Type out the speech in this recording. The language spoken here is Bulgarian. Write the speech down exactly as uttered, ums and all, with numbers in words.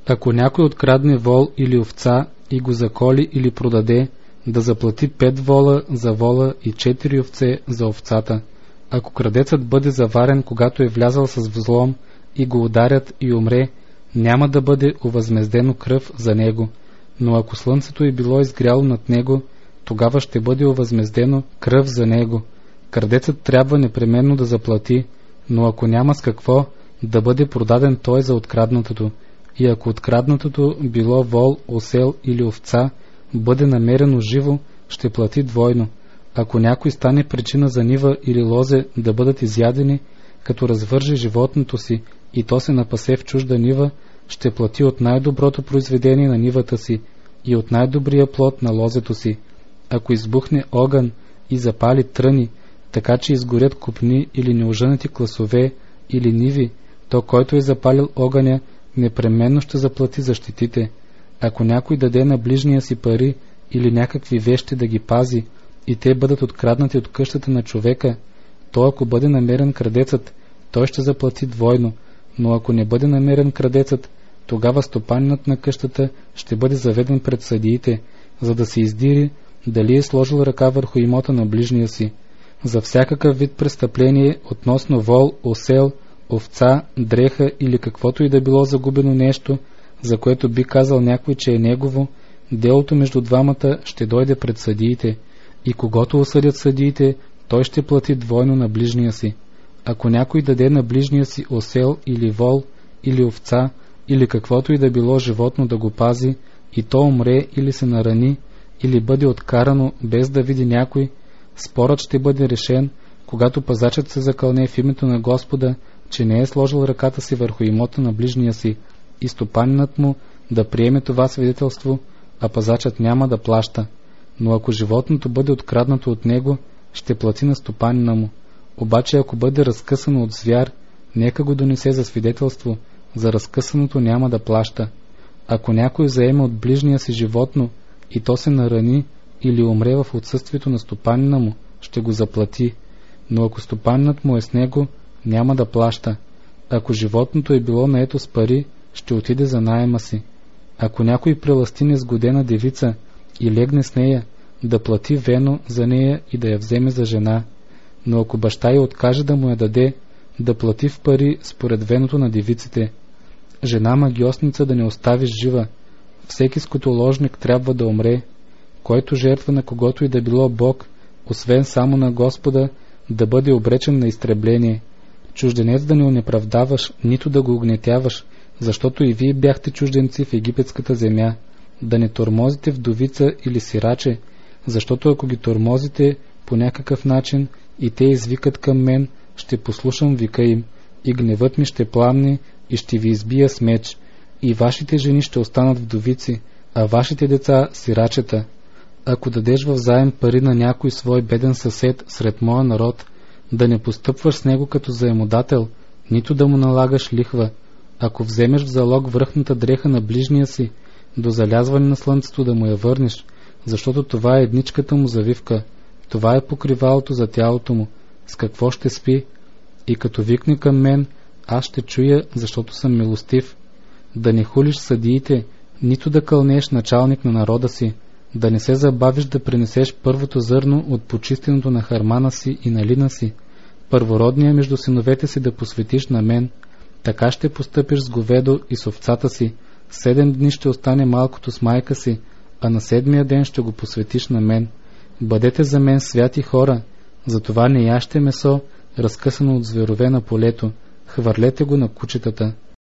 Ако някой открадне вол или овца и го заколи или продаде, да заплати пет вола за вола и четири овце за овцата. Ако крадецът бъде заварен, когато е влязъл с взлом и го ударят и умре, няма да бъде овъзмездено кръв за него, но ако слънцето е било изгряло над него, тогава ще бъде овъзмездено кръв за него. Крадецът трябва непременно да заплати, но ако няма с какво, да бъде продаден той за откраднатото. И ако откраднатото било вол, осел или овца, бъде намерено живо, ще плати двойно. Ако някой стане причина за нива или лозе да бъдат изядени, като развърже животното си и то се напасе в чужда нива, ще плати от най-доброто произведение на нивата си и от най-добрия плод на лозето си. Ако избухне огън и запали тръни, така че изгорят копни или неожънати класове или ниви, то който е запалил огъня, непременно ще заплати за щетите. Ако някой даде на ближния си пари или някакви вещи да ги пази и те бъдат откраднати от къщата на човека, то ако бъде намерен крадецът, той ще заплати двойно, но ако не бъде намерен крадецът, тогава стопанинът на къщата ще бъде заведен пред съдиите, за да се издири дали е сложил ръка върху имота на ближния си. За всякакъв вид престъпление относно вол, осел, овца, дреха или каквото и да било загубено нещо, за което би казал някой, че е негово, делото между двамата ще дойде пред съдиите, и когато осъдят съдиите, той ще плати двойно на ближния си. Ако някой даде на ближния си осел или вол или овца или каквото и да било животно да го пази, и то умре или се нарани, или бъде откарано без да види някой, спорът ще бъде решен, когато пазачът се закълне в името на Господа, че не е сложил ръката си върху имота на ближния си, и стопанинът му да приеме това свидетелство, а пазачът няма да плаща. Но ако животното бъде откраднато от него, ще плати на стопанина му. Обаче ако бъде разкъсано от звяр, нека го донесе за свидетелство, за разкъсаното няма да плаща. Ако някой заеме от ближния си животно и то се нарани или умре в отсъствието на стопанина му, ще го заплати, но ако стопанинът му е с него, няма да плаща. Ако животното е било наето с пари, ще отиде за наема си. Ако някой прелъсти несгодена девица и легне с нея, да плати вено за нея и да я вземе за жена, но ако баща й откаже да му я даде, да плати в пари според веното на девиците. Жена магиосница да не оставиш жива. Всеки скотоложник трябва да умре. Който жертва на когото и да било Бог, освен само на Господа, да бъде обречен на изтребление. Чужденец да не онеправдаваш, нито да го угнетяваш, защото и вие бяхте чужденци в египетската земя. Да не тормозите вдовица или сираче, защото ако ги тормозите по някакъв начин и те извикат към мен, ще послушам вика им, и гневът ми ще пламне и ще ви избия с меч, и вашите жени ще останат вдовици, а вашите деца сирачета. Ако дадеш в заем пари на някой свой беден съсед сред моя народ, да не постъпваш с него като заемодател, нито да му налагаш лихва. Ако вземеш в залог връхната дреха на ближния си, до залязване на слънцето да му я върнеш, защото това е едничката му завивка, това е покривалото за тялото му, с какво ще спи, и като викне към мен, аз ще чуя, защото съм милостив. Да не хулиш съдиите, нито да кълнеш началник на народа си, да не се забавиш да принесеш първото зърно от почистеното на хармана си и на лина си, първородния между синовете си да посветиш на мен. Така ще постъпиш с говедо и с овцата си. Седем дни ще остане малкото с майка си, а на седмия ден ще го посветиш на мен. Бъдете за мен святи хора, затова не яще месо, разкъсано от зверове на полето, хвърлете го на кучетата.